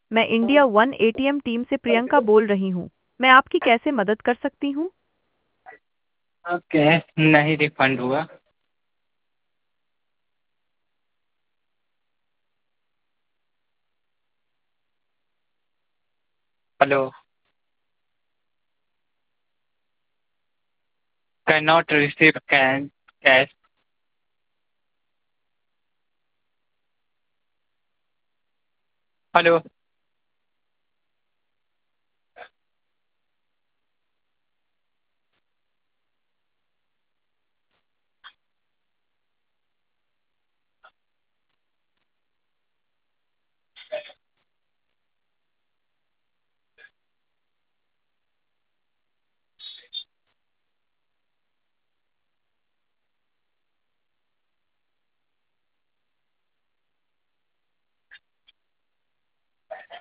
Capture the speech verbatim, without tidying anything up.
मैं India one ATM team से प्रियंका बोल रही हूँ। मैं आपकी कैसे मदद कर सकती हूँ? कैश नहीं रिफंड हुआ। Hello. Can not receive can cash. Hello.